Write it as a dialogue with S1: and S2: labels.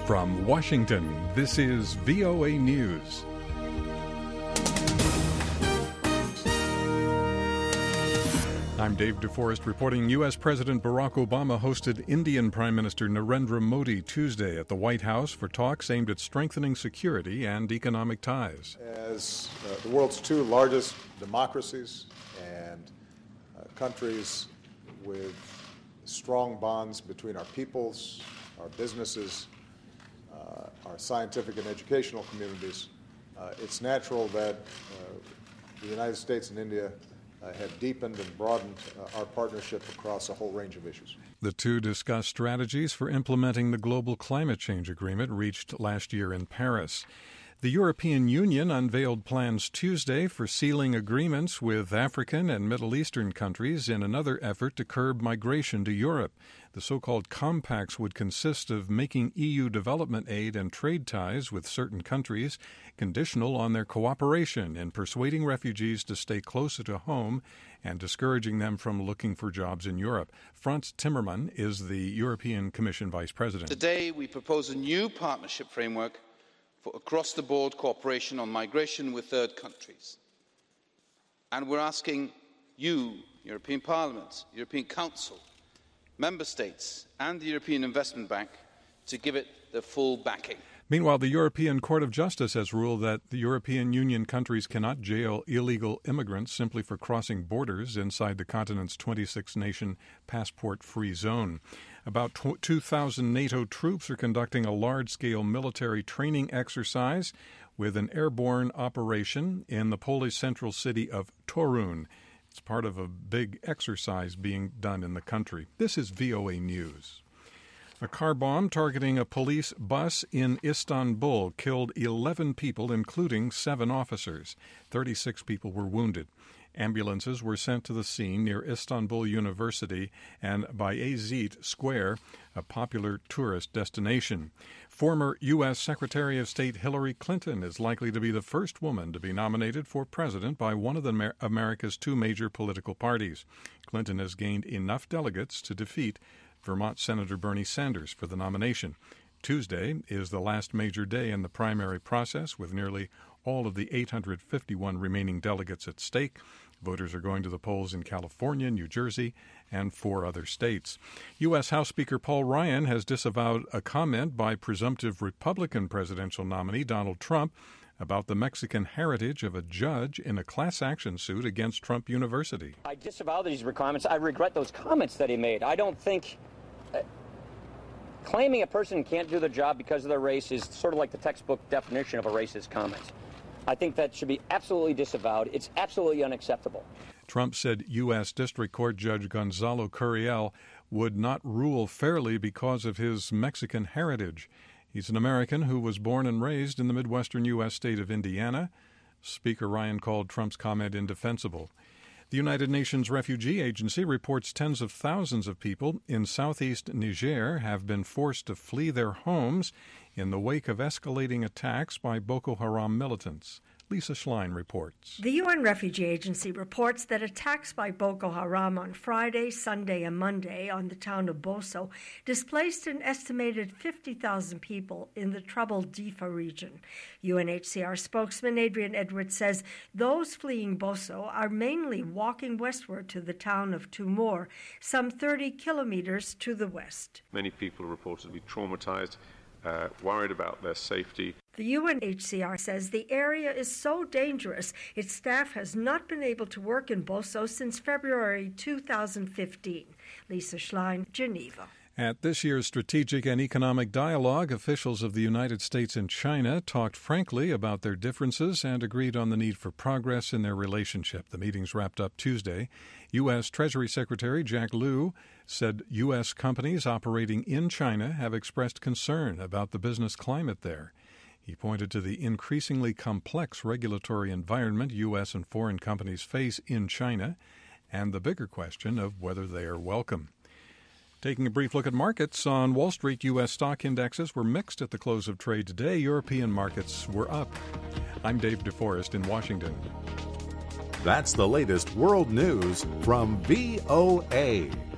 S1: From Washington, this is VOA News. I'm Dave DeForest reporting U.S. President Barack Obama hosted Indian Prime Minister Narendra Modi Tuesday at the White House for talks aimed at strengthening security and economic ties.
S2: As the world's two largest democracies and countries with strong bonds between our peoples, our businesses, our scientific and educational communities, it's natural that the United States and India have deepened and broadened our partnership across a whole range of issues.
S1: The two discussed strategies for implementing the global climate change agreement reached last year in Paris. The European Union unveiled plans Tuesday for sealing agreements with African and Middle Eastern countries in another effort to curb migration to Europe. The so-called compacts would consist of making EU development aid and trade ties with certain countries conditional on their cooperation in persuading refugees to stay closer to home and discouraging them from looking for jobs in Europe. Frans Timmermans is the European Commission Vice President.
S3: Today we propose a new partnership framework for across-the-board cooperation on migration with third countries. And we're asking you, European Parliament, European Council, Member States and the European Investment Bank to give it their full backing.
S1: Meanwhile, the European Court of Justice has ruled that the European Union countries cannot jail illegal immigrants simply for crossing borders inside the continent's 26-nation passport-free zone. About 2,000 NATO troops are conducting a large-scale military training exercise with an airborne operation in the Polish central city of Torun. It's part of a big exercise being done in the country. This is VOA News. A car bomb targeting a police bus in Istanbul killed 11 people, including 7 officers. 36 people were wounded. Ambulances were sent to the scene near Istanbul University and Bayezid Square, a popular tourist destination. Former U.S. Secretary of State Hillary Clinton is likely to be the first woman to be nominated for president by one of America's two major political parties. Clinton has gained enough delegates to defeat Vermont Senator Bernie Sanders for the nomination. Tuesday is the last major day in the primary process, with nearly all of the 851 remaining delegates at stake. Voters are going to the polls in California, New Jersey, and 4 other states. U.S. House Speaker Paul Ryan has disavowed a comment by presumptive Republican presidential nominee Donald Trump about the Mexican heritage of a judge in a class action suit against Trump University.
S4: I disavow these comments. I regret those comments that he made. I don't think claiming a person can't do the job because of their race is sort of like the textbook definition of a racist comment. I think that should be absolutely disavowed. It's absolutely unacceptable.
S1: Trump said U.S. District Court Judge Gonzalo Curiel would not rule fairly because of his Mexican heritage. He's an American who was born and raised in the Midwestern U.S. state of Indiana. Speaker Ryan called Trump's comment indefensible. The United Nations Refugee Agency reports tens of thousands of people in southeast Niger have been forced to flee their homes in the wake of escalating attacks by Boko Haram militants. Lisa Schlein reports.
S5: The UN Refugee Agency reports that attacks by Boko Haram on Friday, Sunday, and Monday on the town of Boso displaced an estimated 50,000 people in the troubled Difa region. UNHCR spokesman Adrian Edwards says those fleeing Boso are mainly walking westward to the town of Tumor, some 30 kilometers to the west.
S6: Many people are reportedly traumatized, worried about their safety.
S5: The UNHCR says the area is so dangerous its staff has not been able to work in Boso since February 2015. Lisa Schlein, Geneva.
S1: At this year's Strategic and Economic Dialogue, officials of the United States and China talked frankly about their differences and agreed on the need for progress in their relationship. The meetings wrapped up Tuesday. U.S. Treasury Secretary Jack Lew said U.S. companies operating in China have expressed concern about the business climate there. He pointed to the increasingly complex regulatory environment U.S. and foreign companies face in China and the bigger question of whether they are welcome. Taking a brief look at markets, on Wall Street, U.S. stock indexes were mixed at the close of trade today. European markets were up. I'm Dave DeForest in Washington.
S7: That's the latest world news from VOA.